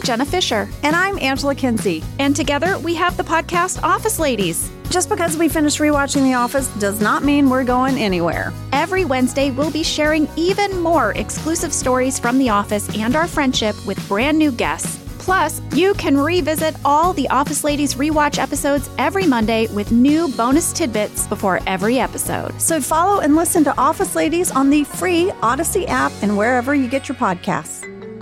Jenna Fisher. And I'm Angela Kinsey. And together we have the podcast Office Ladies. Just because we finished rewatching The Office does not mean we're going anywhere. Every Wednesday, we'll be sharing even more exclusive stories from The Office and our friendship with brand new guests. Plus, you can revisit all the Office Ladies rewatch episodes every Monday with new bonus tidbits before every episode. So follow and listen to Office Ladies on the free Odyssey app and wherever you get your podcasts.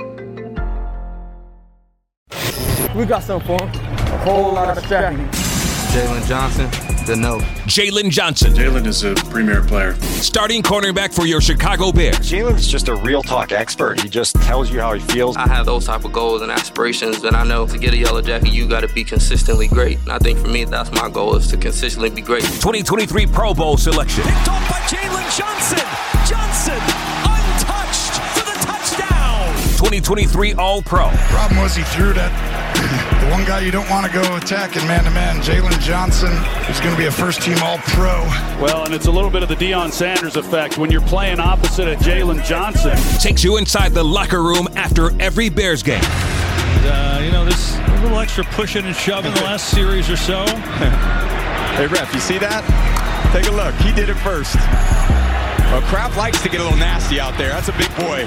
We got some for him. A whole lot of stacking. Jalen Johnson, the note. Jalen Johnson. Jalen is a premier player. Starting cornerback for your Chicago Bears. Jalen's just a real talk expert. He just tells you how he feels. I have those type of goals and aspirations, and I know to get a yellow jacket, you got to be consistently great. And I think for me, that's my goal, is to consistently be great. 2023 Pro Bowl selection. Picked off by Jalen Johnson. Johnson, untouched for the touchdown. 2023 All-Pro. Problem was he threw that. The one guy you don't want to go attacking man-to-man, Jalen Johnson, is going to be a first-team All-Pro. Well, and it's a little bit of the Deion Sanders effect. When you're playing opposite of Jalen Johnson. Takes you inside the locker room after every Bears game. There's a little extra pushing and shoving the last series or so. Hey, ref, you see that? Take a look. He did it first. Well, Kraft likes to get a little nasty out there. That's a big boy.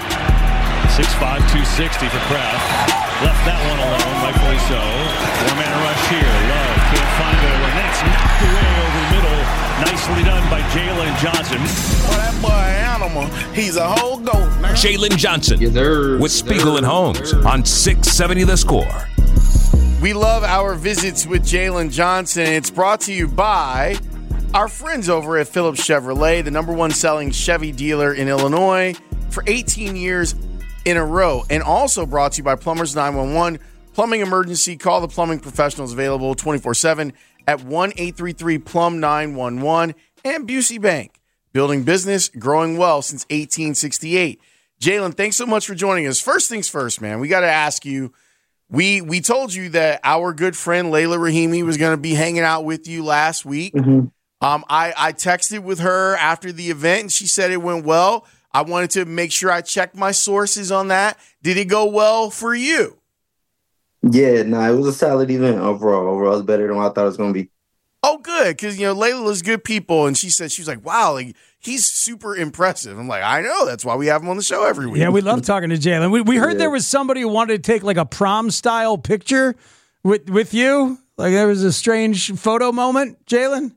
6'5", 260 for Kraft. Left that one alone, rightfully so. One-man rush here. Love can't find it. And that's knocked away over the middle. Nicely done by Jalen Johnson. Oh, that boy animal. He's a whole goat, man. Jalen Johnson with Spiegel and Holmes on 670 The Score. We love our visits with Jalen Johnson. It's brought to you by our friends over at Phillips Chevrolet, the #1 selling Chevy dealer in Illinois for 18 years in a row, and also brought to you by Plumbers 911. Plumbing emergency, call the plumbing professionals, available 24/7 at 1-833-PLUM-911. And Busey Bank, building business, growing well since 1868. Jalen, thanks so much for joining us. First things first, man, we got to ask you, we told you that our good friend Layla Rahimi was going to be hanging out with you last week. Mm-hmm. I texted with her after the event, and she said it went well. I wanted to make sure I checked my sources on that. Did it go well for you? Yeah, it was a solid event overall. Overall, it was better than what I thought it was going to be. Oh, good, because, Layla's good people, and she was like, wow, like, he's super impressive. I'm like, I know, that's why we have him on the show every week. Yeah, we love talking to Jalen. We heard there was somebody who wanted to take, like, a prom-style picture with you. Like, there was a strange photo moment, Jalen?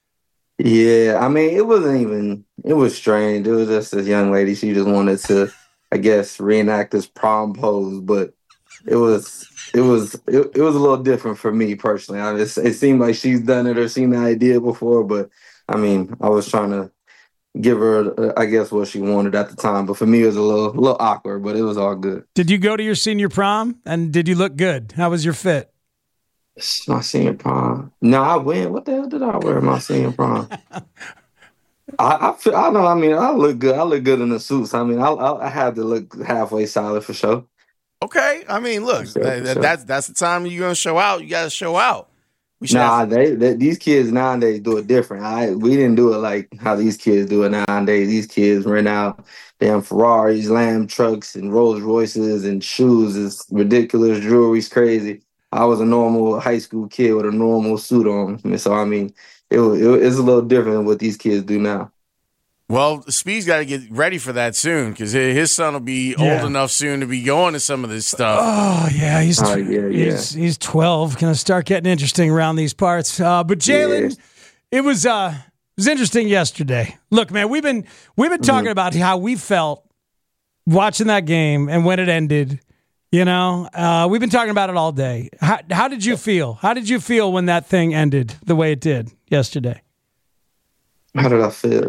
Yeah, I mean, it was strange. It was just this young lady. She just wanted to, I guess, reenact this prom pose, but it was a little different for me personally. It seemed like she's done it or seen the idea before, but I mean, I was trying to give her, I guess, what she wanted at the time. But for me, it was a little awkward, but it was all good. Did you go to your senior prom, and did you look good? How was your fit? My senior prom. No, I went. What the hell did I wear at my senior prom? I know. I mean, I look good. I look good in the suits. I mean, I had to look halfway solid for sure. Okay. I mean, look, that's the time you're gonna show out. You got to show out. These kids nowadays do it different. We didn't do it like how these kids do it nowadays. These kids rent out damn Ferraris, Lamb trucks, and Rolls Royces and shoes. It's ridiculous. Jewelry's crazy. I was a normal high school kid with a normal suit on. So, I mean, it's a little different than what these kids do now. Well, Speed's got to get ready for that soon, because his son will be old enough soon to be going to some of this stuff. Oh, yeah. He's 12. Going to start getting interesting around these parts. But, Jalen, it was interesting yesterday. Look, man, we've been talking about how we felt watching that game and when it ended. We've been talking about it all day. How did you feel? How did you feel when that thing ended the way it did yesterday? How did I feel?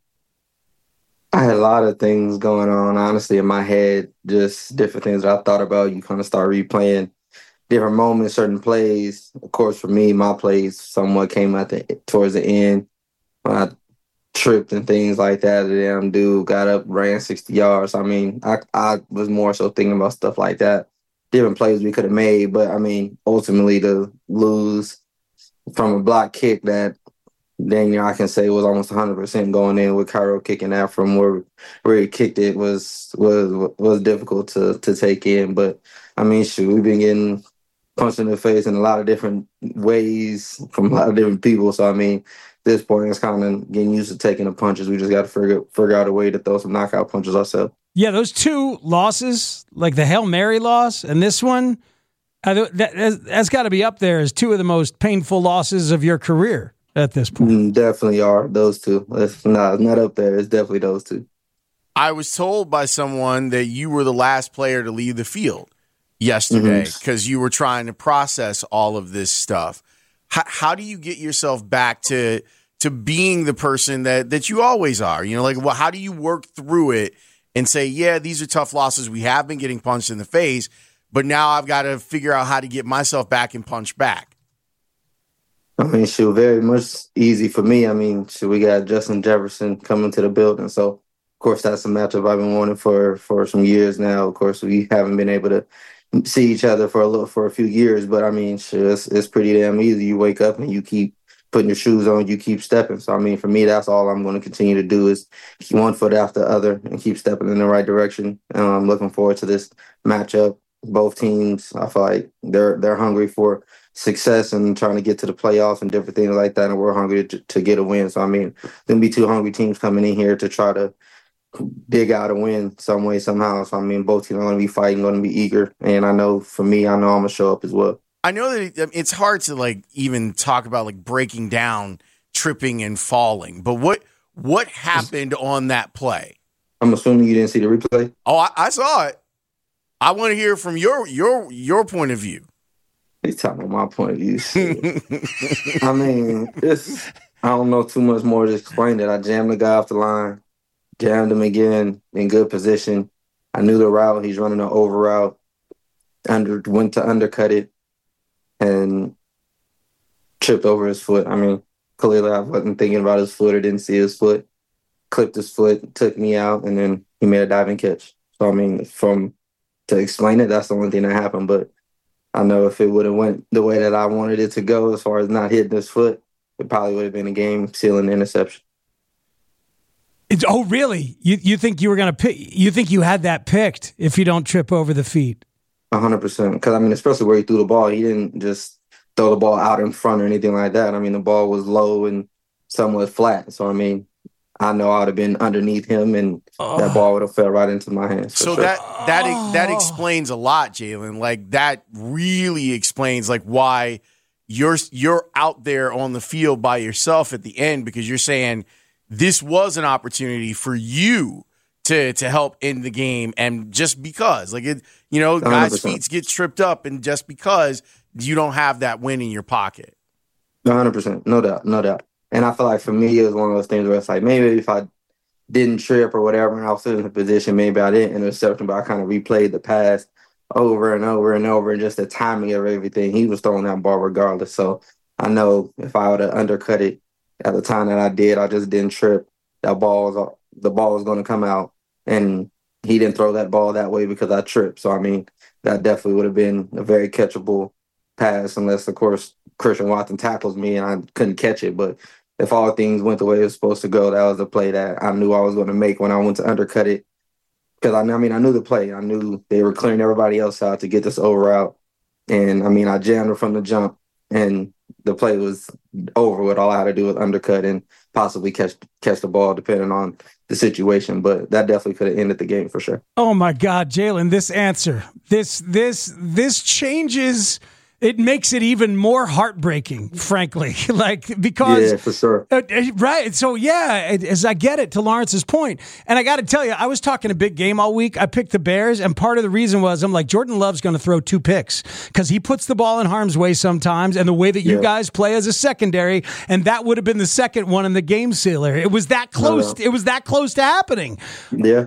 I had a lot of things going on, honestly, in my head, just different things that I thought about. You kind of start replaying different moments, certain plays. Of course, for me, my plays somewhat came towards the end when I tripped and things like that. The damn dude got up, ran 60 yards. I mean, I was more so thinking about stuff like that, different plays we could have made. But, I mean, ultimately to lose from a block kick that dang near I can say it was almost 100% going in with Cairo kicking out from where he kicked it was difficult to take in. But I mean, shoot, we've been getting punched in the face in a lot of different ways from a lot of different people. So I mean, this point it's kind of getting used to taking the punches. We just got to figure out a way to throw some knockout punches ourselves. Yeah, those two losses, like the Hail Mary loss and this one, that's got to be up there as two of the most painful losses of your career at this point. Definitely are those two. It's not up there. It's definitely those two. I was told by someone that you were the last player to leave the field yesterday because you were trying to process all of this stuff. How do you get yourself back to being the person that you always are? You know, like, well, how do you work through it and say, yeah, these are tough losses. We have been getting punched in the face, but now I've got to figure out how to get myself back and punch back. I mean, shoot, very much easy for me. I mean, shoot, we got Justin Jefferson coming to the building. So, of course, that's a matchup I've been wanting for some years now. Of course, we haven't been able to see each other for a few years, but I mean, shoot, it's pretty damn easy. You wake up and you keep putting your shoes on, you keep stepping. So, I mean, for me, that's all I'm going to continue to do is keep one foot after the other and keep stepping in the right direction. I'm looking forward to this matchup. Both teams, I feel like they're hungry for success and trying to get to the playoffs and different things like that, and we're hungry to get a win. So, I mean, there'll be two hungry teams coming in here to try to dig out a win some way, somehow. So, I mean, both teams are going to be fighting, going to be eager. And I know for me, I'm going to show up as well. I know that it's hard to, like, even talk about, like, breaking down tripping and falling. But what happened on that play? I'm assuming you didn't see the replay? Oh, I saw it. I want to hear from your point of view. He's talking about my point of view. I mean, I don't know too much more to explain it. I jammed the guy off the line, jammed him again in good position. I knew the route. He's running an over route. Went to undercut it and tripped over his foot. I mean, clearly I wasn't thinking about his foot or didn't see his foot. Clipped his foot, took me out, and then he made a diving catch. So, I mean, to explain it, that's the only thing that happened. But I know if it would have went the way that I wanted it to go, as far as not hitting his foot, it probably would have been a game-sealing interception. Oh, really? You think you were going to pick? You think you had that picked if you don't trip over the feet? 100%. Because, I mean, especially where he threw the ball, he didn't just throw the ball out in front or anything like that. I mean, the ball was low and somewhat flat. So, I mean, I know I would have been underneath him, and that ball would have fell right into my hands. So sure. that explains a lot, Jalen. Like, that really explains, like, why you're out there on the field by yourself at the end, because you're saying this was an opportunity for you to help end the game, and just because, like, it, you know, guys' 100%. Feet get tripped up, and just because you don't have that win in your pocket. 100%, no doubt. And I feel like for me, it was one of those things where it's like, maybe if I didn't trip or whatever and I was still in the position, maybe I didn't intercept him, but I kind of replayed the pass over and over and over, and just the timing of everything. He was throwing that ball regardless. So I know if I would have undercut it at the time that I did, I just didn't trip, the ball was going to come out. And he didn't throw that ball that way because I tripped. So, I mean, that definitely would have been a very catchable pass unless, of course, Christian Watson tackles me and I couldn't catch it. But if all things went the way it was supposed to go, that was the play that I knew I was going to make when I went to undercut it. Because, I knew the play. I knew they were clearing everybody else out to get this over out. And, I mean, I jammed her from the jump, and the play was over with. All I had to do was undercut and possibly catch the ball, depending on the situation. But that definitely could have ended the game for sure. Oh, my God, Jalen, this answer, this changes... It makes it even more heartbreaking, frankly, because yeah, for sure, right. So as I get it, to Lawrence's point, and I got to tell you, I was talking a big game all week. I picked the Bears, and part of the reason was I'm like, Jordan Love's going to throw 2 picks because he puts the ball in harm's way sometimes, and the way that you guys play as a secondary, and that would have been the second one in the game sealer. It was that close. It was that close to happening. Yeah.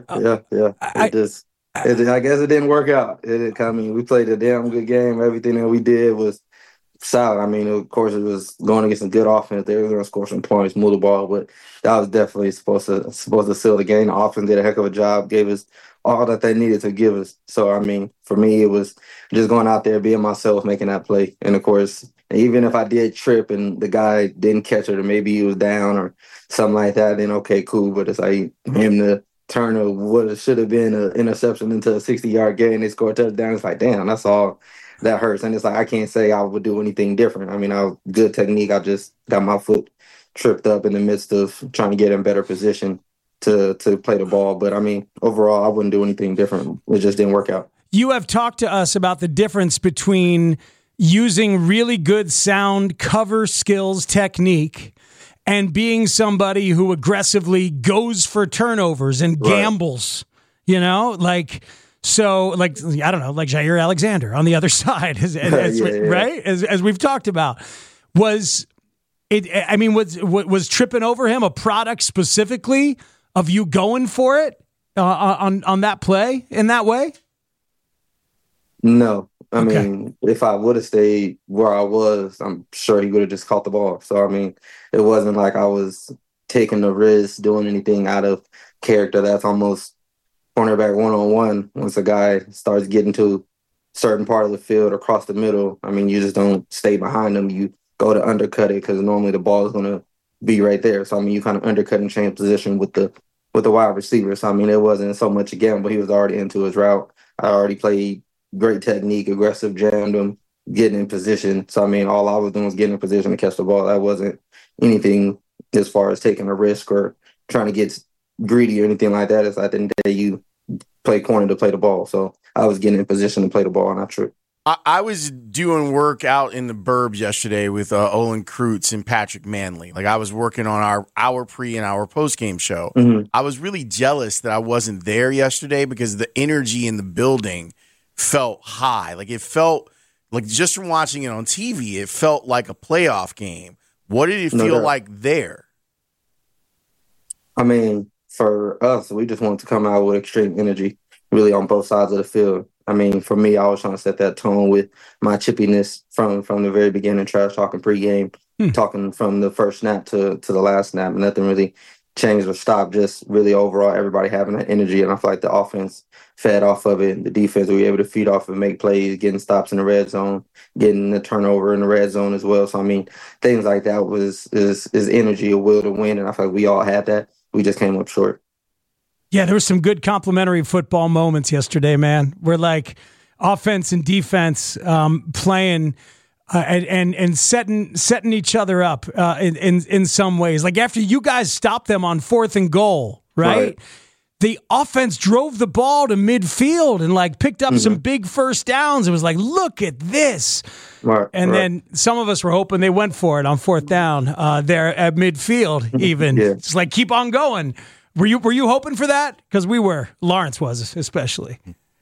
I guess it didn't work out. We played a damn good game. Everything that we did was solid. I mean, of course, it was going against a good offense. They were going to score some points, move the ball, but that was definitely supposed to seal the game. The offense did a heck of a job, gave us all that they needed to give us. So, I mean, for me, it was just going out there, being myself, making that play. And, of course, And even if I did trip and the guy didn't catch it or maybe he was down or something like that, then okay, cool. But it's like him to turn what should have been an interception into a 60-yard gain, they score a touchdown. It's like, damn, that's all that hurts. And it's like, I can't say I would do anything different. I mean, good technique. I just got my foot tripped up in the midst of trying to get in better position to play the ball. But I mean, overall, I wouldn't do anything different. It just didn't work out. You have talked to us about the difference between using really good sound cover skills technique and being somebody who aggressively goes for turnovers and gambles, you know, I don't know, like Jair Alexander on the other side, right? As we've talked about, was tripping over him a product specifically of you going for it on that play in that way? No. I mean, if I would have stayed where I was, I'm sure he would have just caught the ball. So, I mean, it wasn't like I was taking the risk, doing anything out of character. That's almost cornerback one-on-one. Once a guy starts getting to a certain part of the field across the middle, I mean, you just don't stay behind them. You go to undercut it because normally the ball is going to be right there. So, I mean, you kind of undercut and change position with the wide receiver. So, I mean, it wasn't so much a gamble. He was already into his route. I already played great technique, aggressive, jammed him, getting in position. So, I mean, all I was doing was getting in position to catch the ball. That wasn't anything as far as taking a risk or trying to get greedy or anything like that. It's at the end of the day, you play corner to play the ball. So I was getting in position to play the ball, not true. I was doing work out in the burbs yesterday with Olin Kreutz and Patrick Manley. Like, I was working on our pre and our post-game show. Mm-hmm. I was really jealous that I wasn't there yesterday because the energy in the building felt high. Like, it felt like, just from watching it on TV, it felt like a playoff game. What did it feel like there? I mean, for us, we just wanted to come out with extreme energy, really on both sides of the field. I mean, for me, I was trying to set that tone with my chippiness from the very beginning, trash talking pregame, talking from the first snap to the last snap. Nothing really changed or stopped, just really overall everybody having that energy. And I feel like the offense fed off of it. The defense, we were able to feed off and make plays, getting stops in the red zone, getting the turnover in the red zone as well. So, I mean, things like that is energy, a will to win. And I feel like we all had that. We just came up short. Yeah, there were some good complimentary football moments yesterday, man. Where like offense and defense playing and setting each other up in some ways. Like after you guys stopped them on 4th and goal, right? The offense drove the ball to midfield and like picked up some big first downs. It was like, look at this. Then some of us were hoping they went for it on 4th down there at midfield even. It's like, keep on going. Were you hoping for that? Because we were. Lawrence was, especially.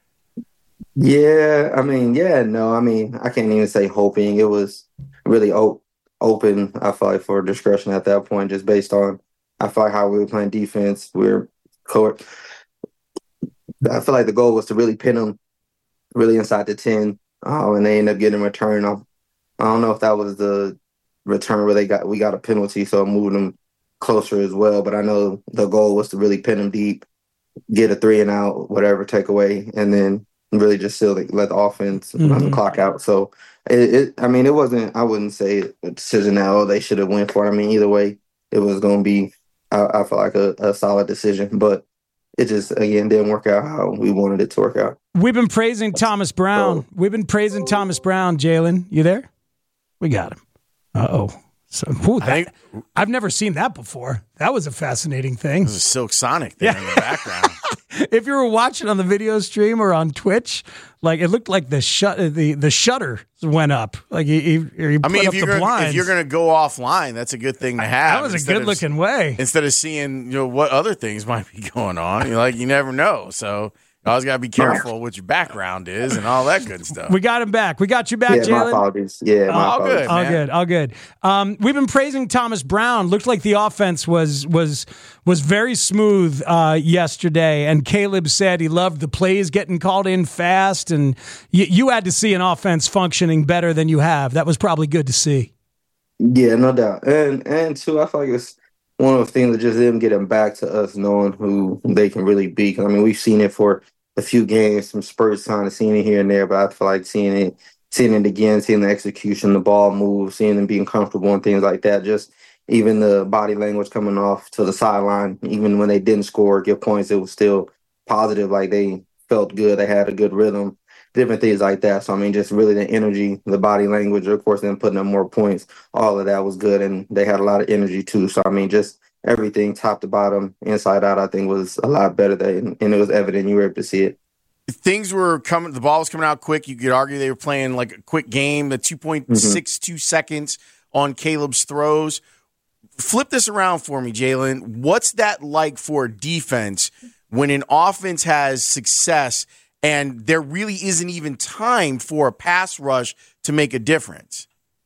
Yeah, I mean, no. I mean, I can't even say hoping. It was really open, I feel like, for discretion at that point, just based on, I feel like, how we were playing defense. I feel like the goal was to really pin them really inside the 10, and they ended up getting a return. I don't know if that was the return where we got a penalty, so it moved them closer as well. But I know the goal was to really pin them deep, get a 3-and-out, whatever, takeaway, and then really just let the offense run the clock out. So, it wasn't, I wouldn't say a decision that, they should have went for it. I mean, either way, it was going to be, I feel like, a solid decision. But it just, again, didn't work out how we wanted it to work out. We've been praising Thomas Brown. Jalen, you there? We got him. Uh-oh. So, I've never seen that before. That was a fascinating thing. It was a Silk Sonic there in the background. If you were watching on the video stream or on Twitch, like it looked like the shutter went up. Like he put up the blinds. If you're going to go offline, that's a good thing to have. That was a good looking way. Instead of seeing what other things might be going on, you never know. So you always got to be careful what your background is and all that good stuff. We got him back. We got you back, Jalen. My apologies. All good, man. All good. We've been praising Thomas Brown. Looked like the offense was very smooth yesterday, and Caleb said he loved the plays getting called in fast, and you had to see an offense functioning better than you have. That was probably good to see. Yeah, no doubt. And too, I feel like it's one of the things that just them getting back to us knowing who they can really be. 'Cause, I mean, we've seen it for a few games, some spurts kind of seeing it here and there, but I feel like seeing it seeing it again, seeing the execution, the ball move, seeing them being comfortable and things like that. Just even the body language coming off to the sideline, even when they didn't score, give points, it was still positive. Like they felt good. They had a good rhythm, different things like that. So, I mean, just really the energy, the body language, of course, them putting up more points, all of that was good. And they had a lot of energy too. So, I mean, just everything top to bottom, inside out, I think was a lot better there. And it was evident. You were able to see it. Things were coming, the ball was coming out quick. You could argue they were playing like a quick game, the 2.62 seconds on Caleb's throws. Flip this around for me, Jalen. What's that like for a defense when an offense has success and there really isn't even time for a pass rush to make a difference?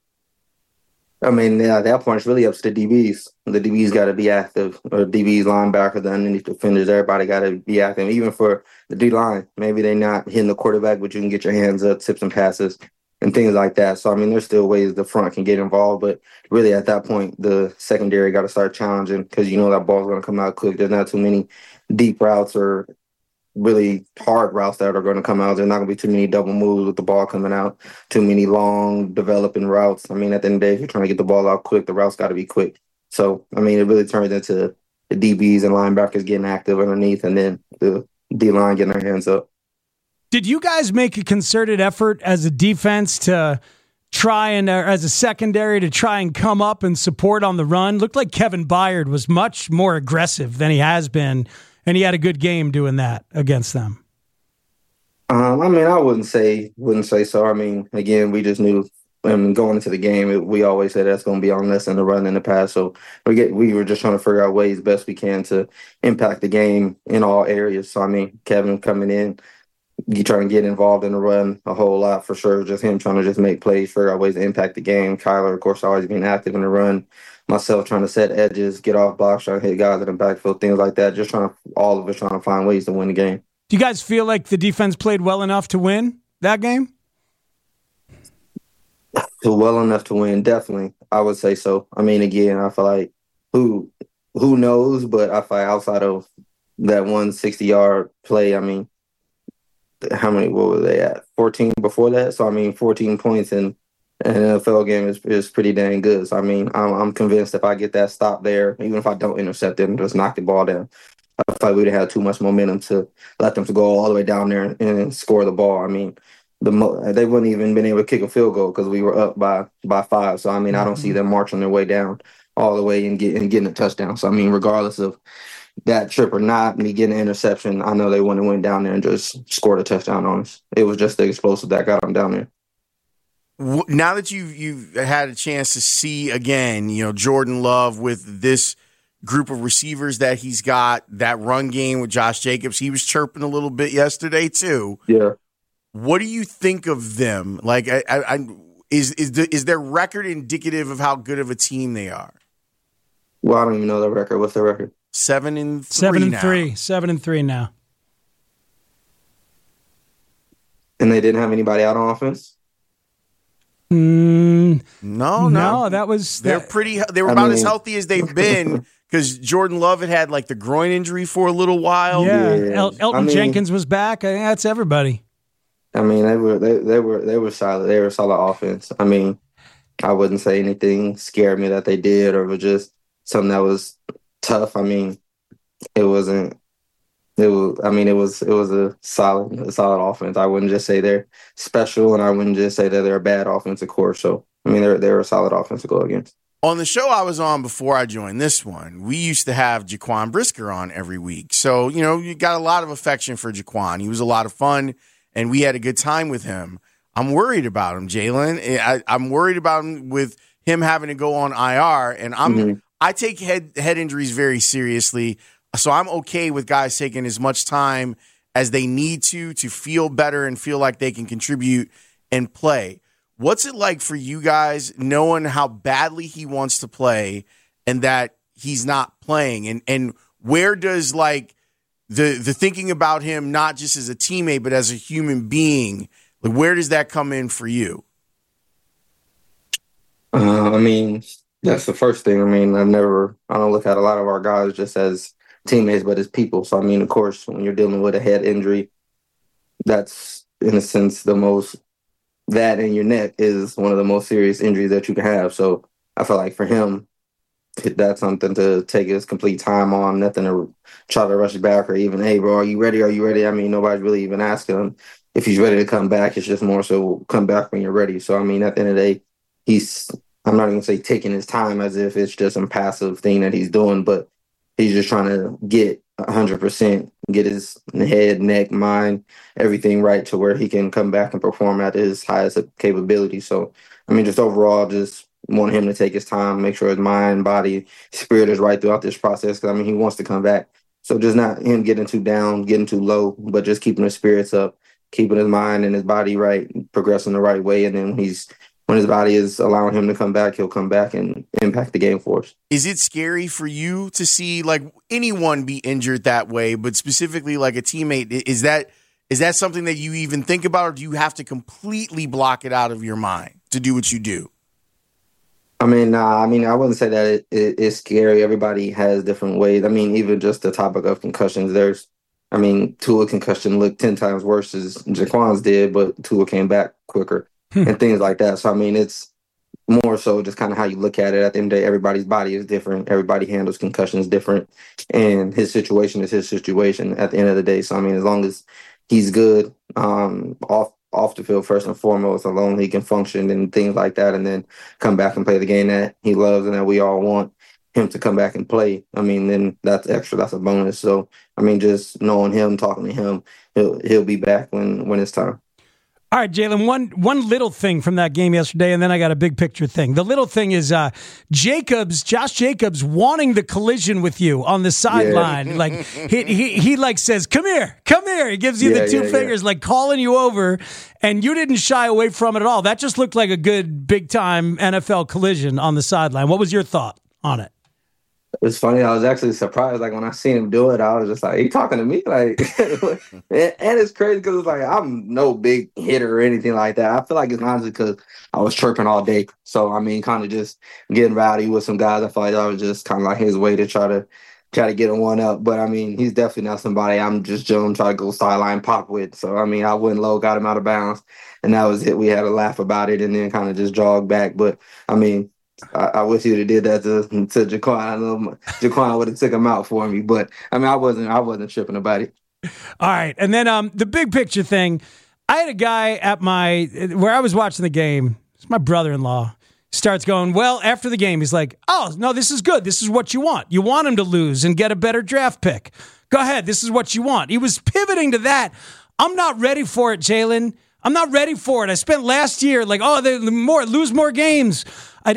I mean, at that point, it's really up to the DBs. The DBs got to be active, or DBs, linebackers, the underneath defenders. Everybody got to be active. Even for the D-line, maybe they're not hitting the quarterback, but you can get your hands up, tips and passes, and things like that. So, I mean, there's still ways the front can get involved, but really at that point, the secondary got to start challenging because you know that ball's going to come out quick. There's not too many deep routes or really hard routes that are going to come out. There's not going to be too many double moves with the ball coming out, too many long developing routes. I mean, at the end of the day, if you're trying to get the ball out quick, the routes got to be quick. So, I mean, it really turns into the DBs and linebackers getting active underneath and then the D-line getting their hands up. Did you guys make a concerted effort as a defense to try and, as a secondary, to try and come up and support on the run? Looked like Kevin Byard was much more aggressive than he has been, and he had a good game doing that against them. I mean, I wouldn't say so. I mean, again, we just knew going into the game, we always said that's going to be on us in the run and the pass. So we were just trying to figure out ways best we can to impact the game in all areas. So, I mean, Kevin coming in, you trying to get involved in the run a whole lot for sure. Just him trying to just make plays, figure out ways to impact the game. Kyler, of course, always being active in the run. Myself trying to set edges, get off blocks, trying to hit guys in the backfield, things like that. Just all of us trying to find ways to win the game. Do you guys feel like the defense played well enough to win that game? Well enough to win, definitely. I would say so. I mean, again, I feel like who knows, but I feel like outside of that 160-yard play, I mean, what were they at? 14 before that? So, I mean, 14 points in an NFL game is pretty dang good. So, I mean, I'm convinced if I get that stop there, even if I don't intercept it and just knock the ball down, I feel like we'd have too much momentum to let them to go all the way down there and score the ball. I mean, they wouldn't even been able to kick a field goal because we were up by 5. So, I mean, I don't see them marching their way down all the way and getting a touchdown. So, I mean, regardless of that trip or not, me getting an interception, I know they wouldn't have went down there and just scored a touchdown on us. It was just the explosive that got them down there. Now that you've had a chance to see again, Jordan Love with this group of receivers that he's got, that run game with Josh Jacobs, he was chirping a little bit yesterday too. Yeah. What do you think of them? Like, is their record indicative of how good of a team they are? Well, I don't even know their record. What's their record? 7-3 7-3 now. And they didn't have anybody out on offense? No. That was they were about as healthy as they've been because Jordan Love had like the groin injury for a little while. Yeah. Elton Jenkins was back. I think that's everybody. I mean, they were solid. They were a solid offense. I mean, I wouldn't say anything scared me that they did or was just something that was tough. I mean, it was a solid offense. I wouldn't just say they're special, and I wouldn't just say that they're a bad offensive core. So, I mean, they're a solid offense to go against. On the show I was on before I joined this one, we used to have Jaquan Brisker on every week. So, you got a lot of affection for Jaquan. He was a lot of fun, and we had a good time with him. I'm worried about him, Jalen. I'm worried about him with him having to go on IR, and I take head injuries very seriously. So I'm okay with guys taking as much time as they need to feel better and feel like they can contribute and play. What's it like for you guys knowing how badly he wants to play and that he's not playing? And where does like the thinking about him not just as a teammate but as a human being, like where does that come in for you? I mean, that's the first thing. I mean, I don't look at a lot of our guys just as teammates, but as people. So, I mean, of course, when you're dealing with a head injury, that's, in a sense, the most that in your neck is one of the most serious injuries that you can have. So I feel like for him, that's something to take his complete time on, nothing to try to rush back or even, hey, bro, are you ready? Are you ready? I mean, nobody's really even asking him if he's ready to come back. It's just more so come back when you're ready. So, I mean, at the end of the day, I'm not even going to say taking his time as if it's just some passive thing that he's doing, but he's just trying to get 100%, get his head, neck, mind, everything right to where he can come back and perform at his highest capability. So, I mean, just overall, just want him to take his time, make sure his mind, body, spirit is right throughout this process. Because, I mean, he wants to come back. So just not him getting too down, getting too low, but just keeping his spirits up, keeping his mind and his body right, progressing the right way. And then when his body is allowing him to come back, he'll come back and impact the game for us. Is it scary for you to see like anyone be injured that way, but specifically like a teammate? Is that something that you even think about, or do you have to completely block it out of your mind to do what you do? I mean, I wouldn't say that it's scary. Everybody has different ways. I mean, even just the topic of concussions, Tua concussion looked 10 times worse as Jaquan's did, but Tua came back quicker and things like that. So, I mean, it's more so just kind of how you look at it. At the end of the day, everybody's body is different. Everybody handles concussions different, and his situation is his situation at the end of the day. So, I mean, as long as he's good, off the field first and foremost, alone he can function and things like that, and then come back and play the game that he loves and that we all want him to come back and play. I mean, then that's extra. That's a bonus. So, I mean, just knowing him, talking to him, he'll be back when it's time. All right, Jalen, one little thing from that game yesterday, and then I got a big picture thing. The little thing is Josh Jacobs wanting the collision with you on the sideline. Yeah. Like he like says, come here. He gives you the two fingers, like calling you over, and you didn't shy away from it at all. That just looked like a good big-time NFL collision on the sideline. What was your thought on it? It's funny. I was actually surprised. Like when I seen him do it, I was just like, "He talking to me?" Like, and it's crazy because it's like I'm no big hitter or anything like that. I feel like it's honestly because I was chirping all day. So I mean, kind of just getting rowdy with some guys. I feel like that was just kind of like his way to try to get him one up. But I mean, he's definitely not somebody I'm just trying to go sideline pop with. So I mean, I went low, got him out of bounds, and that was it. We had a laugh about it, and then kind of just jogged back. But I mean, I wish you'd have did that to Jaquan. I know Jaquan would have took him out for me, but I mean, I wasn't tripping about it. All right, and then the big picture thing. I had a guy at where I was watching the game. It's my brother-in-law. Starts going, well, after the game, he's like, oh, no, this is good. This is what you want. You want him to lose and get a better draft pick. Go ahead. This is what you want. He was pivoting to that. I'm not ready for it, Jalen. I'm not ready for it. I spent last year like, lose more games.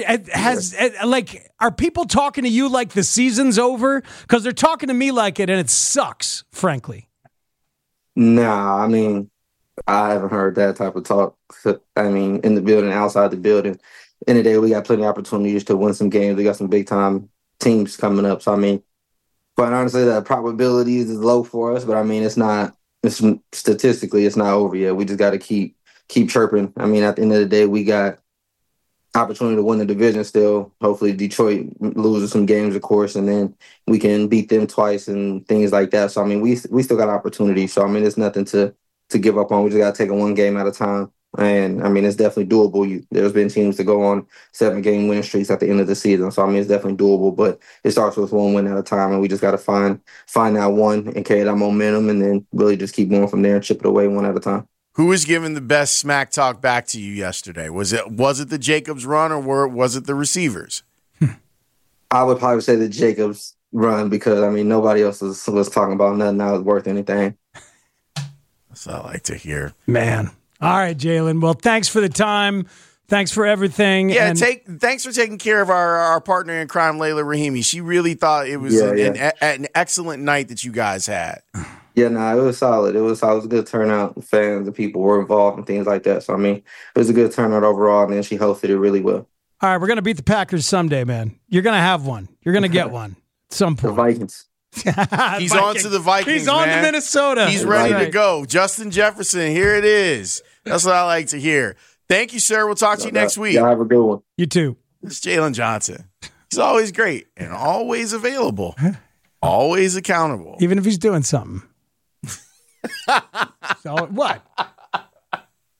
Are people talking to you like the season's over? Because they're talking to me like it, and it sucks, frankly. Nah, I mean, I haven't heard that type of talk. I mean, in the building, outside the building. In the day, we got plenty of opportunities to win some games. We got some big-time teams coming up. So, I mean, quite honestly, the probabilities is low for us. But, I mean, statistically, it's not over yet. We just got to keep chirping. I mean, at the end of the day, we got opportunity to win the division still. Hopefully Detroit loses some games, of course, and then we can beat them twice and things like that. So, I mean, we still got opportunity. So, I mean, it's nothing to give up on. We just got to take it one game at a time. And, I mean, it's definitely doable. There's been teams to go on 7-game winning streaks at the end of the season. So, I mean, it's definitely doable. But it starts with one win at a time, and we just got to find that one and carry that momentum and then really just keep going from there and chip it away one at a time. Who was giving the best smack talk back to you yesterday? Was it the Jacobs run, or was it the receivers? I would probably say the Jacobs run because, I mean, nobody else was talking about nothing that was worth anything. That's what I like to hear. Man. All right, Jalen. Well, thanks for the time. Thanks for everything. Yeah, thanks for taking care of our partner in crime, Layla Rahimi. She really thought it was an excellent night that you guys had. Yeah, it was solid. It was a good turnout. Fans and people were involved and things like that. So, I mean, it was a good turnout overall, and then she hosted it really well. All right, we're going to beat the Packers someday, man. You're going to have one. You're going to get one at some point. The Vikings. He's on to the Vikings. He's on to Minnesota. He's ready to go. Justin Jefferson, here it is. That's what I like to hear. Thank you, sir. We'll talk to you next week. Yeah, have a good one. You too. It's Jalen Johnson. He's always great and always available, always accountable. Even if he's doing something. So what?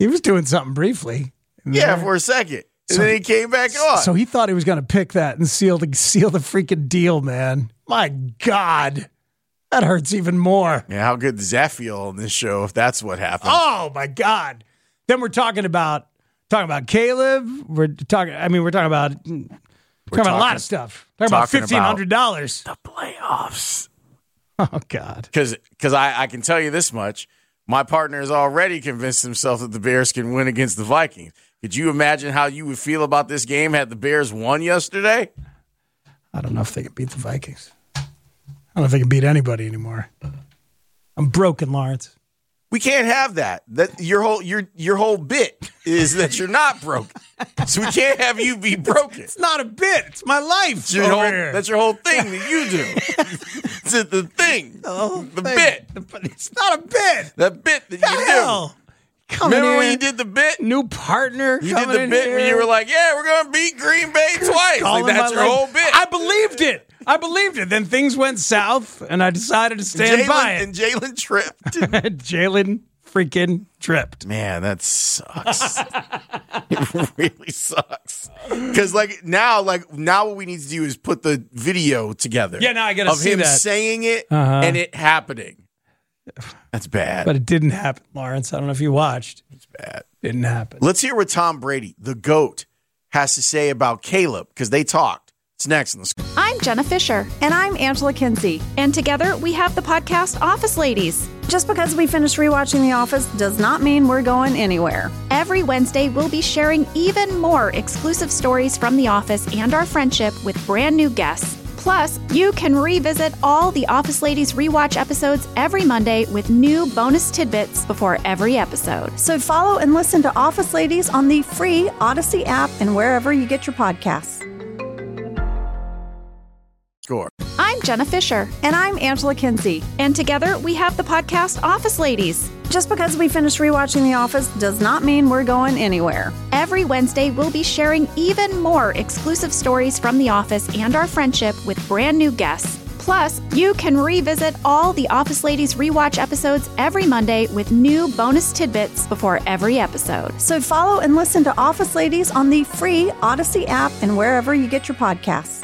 He was doing something briefly. Yeah, for a second. And then he came back on. So he thought he was going to pick that and seal the freaking deal, man. My God. That hurts even more. Yeah, how good does that feel on this show if that's what happened? Oh, my God. Then we're talking about Caleb. We're talking about a lot of stuff. Talking about $1,500. The playoffs. Oh, God. Because I can tell you this much. My partner has already convinced himself that the Bears can win against the Vikings. Could you imagine how you would feel about this game had the Bears won yesterday? I don't know if they can beat the Vikings. I don't know if they can beat anybody anymore. I'm broken, Lawrence. We can't have that. That your whole bit is that you're not broken. So we can't have you be broken. It's not a bit. It's my life. That's your whole thing that you do. It's the thing. The bit. It's not a bit. The bit that you do. Remember when you did the bit? New partner. You did the bit when you were like, "Yeah, we're gonna beat Green Bay twice." Like, that's your whole bit. I believed it. Then things went south, and I decided to stand by it. And Jalen tripped. Jalen freaking tripped. Man, that sucks. It really sucks. Because now what we need to do is put the video together. Yeah, now I got to see of him that. saying it and it happening. That's bad. But it didn't happen, Lawrence. I don't know if you watched. It's bad. Didn't happen. Let's hear what Tom Brady, the GOAT, has to say about Caleb, because they talked. It's next in the school. I'm Jenna Fisher. And I'm Angela Kinsey. And together we have the podcast Office Ladies. Just because we finished rewatching The Office does not mean we're going anywhere. Every Wednesday, we'll be sharing even more exclusive stories from The Office and our friendship with brand new guests. Plus, you can revisit all the Office Ladies rewatch episodes every Monday with new bonus tidbits before every episode. So follow and listen to Office Ladies on the free Odyssey app and wherever you get your podcasts. Score. I'm Jenna Fisher. And I'm Angela Kinsey. And together we have the podcast Office Ladies. Just because we finished rewatching The Office does not mean we're going anywhere. Every Wednesday, we'll be sharing even more exclusive stories from The Office and our friendship with brand new guests. Plus, you can revisit all the Office Ladies rewatch episodes every Monday with new bonus tidbits before every episode. So follow and listen to Office Ladies on the free Odyssey app and wherever you get your podcasts.